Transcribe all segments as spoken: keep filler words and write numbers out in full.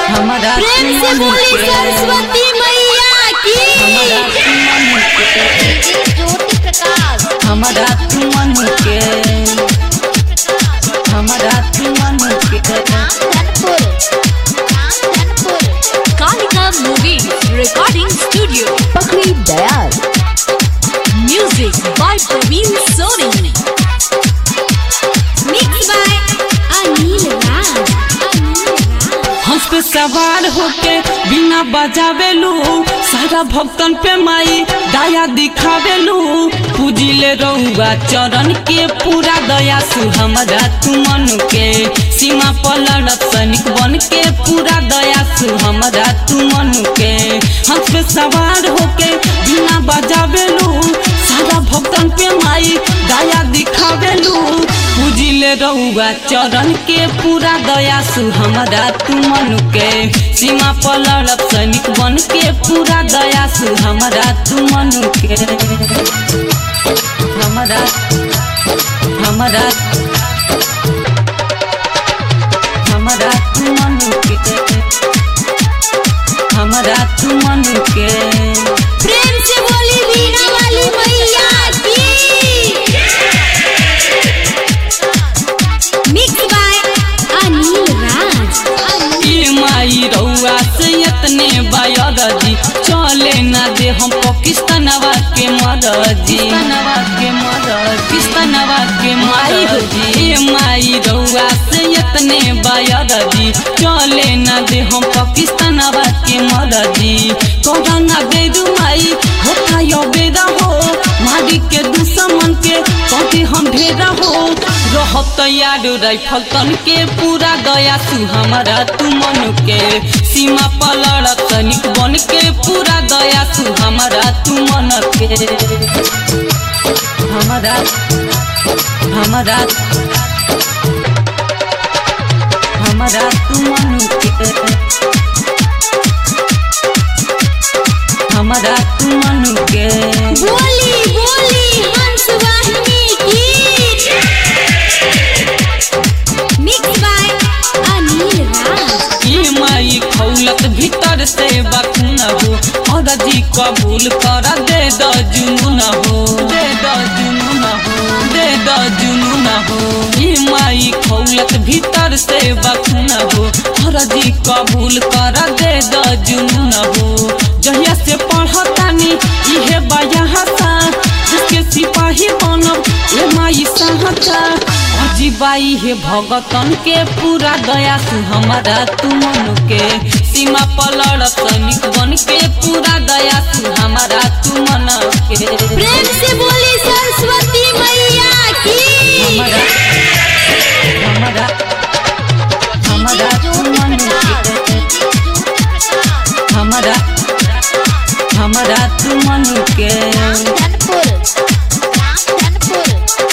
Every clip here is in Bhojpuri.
हमारा प्रेम से बोली सरस्वती मैया की। ज्योति प्रकाश हमारा तुमन के हमारा तुमन के Dhanpur Dhanpur Kalika movie recording studio Pakhri Dayal music by Praveen Soni mix by Anil Raj. हंस पे सवार होके बिना बजावेलू सारा भक्तन पे माई दया दिखावेलू पूजिले रउआ चरण के पूरा दया सु हमारा तुमन के सीमा पर लड़त सैनिक बन के पूरा दया सु हमारा तुमन के हंस पे सवार होके बिना बजावेलू सारा भक्तन पे माई दया दिखावेलू पूजिले रउआ चरण के पूरा दया सु हमारा तुमन के सीमा पर लड़त सैनिक बन के पूरा दया सु हमारा तुमन के हमारा हमारा हमारा तुमन के हमारा तुमन के प्रेम से बोली वीणा वाली मैया की। Mix by Anil Raj. ये माई रउआ से इतने बायरजी चले ना दे हम पाकिस्तानवा के मरजी पाकिस्तानवा के मरजी पाकिस्तानवा के मरजी ये माई रउआ से इतने बायरजी चले ना दे हम पाकिस्तानवा के मरजी कोरोना बेदू माई होता यो बेदा हो मारी के दुश्मन के कभी हम भेदा हो रहत यार राइफल तन के पूरा दया सु हमारा तुमन के सीमा पर लड़त सैनिक बन के पूरा दया सु हमारा तुमन के हमारा हमारा हमारा तुमन के हमारा तुमन के बोली बोली हंस वाहिनी की। Mix by Anil Raj. ये माई खौलत भीतर से बखुन हो और जी कबूल कर दे द जुनून हो दे द जुनून हो दे द जुनून हो ये माई खौलत भीतर से बखुन हो और जी कबूल कर दे द जुनून हो जहिया से पढ़तानी इहे बाया सा जिसके सिपाही बनब ए माई सहता अजीबाई हे भगतन के पूरा दया सु हमारा तुमन के सीमा पर लड़त सैनिक बन के पूरा दया सु हमारा तुमन के प्रेम से बोली सरस्वती मैया की। हमारा हमारा हमारा तुमन के हमारा हमारा तुमन के धनपुर धनपुर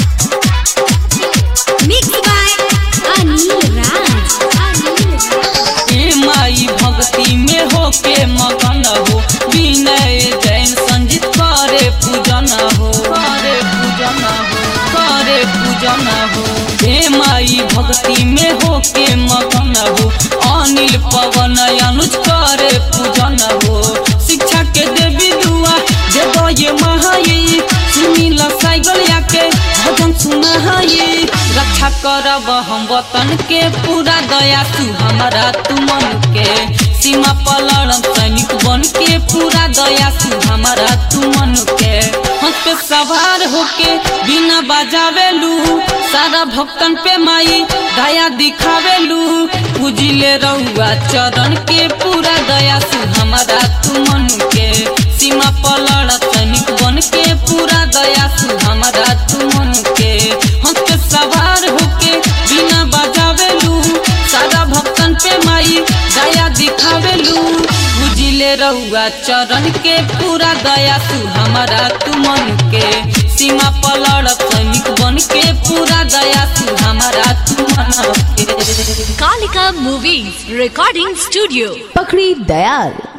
मिक्स बाय अनिल राज। ए माई भक्ति में होके मगन हो विनय जैन संजीत करे पूजन हो करे पूजन हो करे पूजन हो ए माई भक्ति में होके मगन हो अनिल पवन अनुज करे पूजन हो शिक्षा के देवी दुआ जे दो ये महाई सुनील साइकिल याके भजन सुनाई रक्षा करब हम वतन के पूरा दया सु हमारा तुमन के सीमा पर लड़त सैनिक बन के पूरा दया सु हमारा तुमन के हंस पे सवार होके बिना बजावेलू सारा भक्तन पे माई दया दिखावेलू पूजिले रउआ चरण के पूरा दया सु हमारा तुमन के सीमा पर लड़त सैनिक बन के पूरा दया सु हमारा तुमन के हंस पे सवार होके बिना बजावेलू सारा भक्तन पे माई दया दिखावेलू पूजिले रउआ चरण के पूरा दया सु हमारा तुमन के सीमा पर लड़त सैनिक बन के पूरा दया सु हमारा तुमन के Kalika movie recording studio Pakhri Dayal.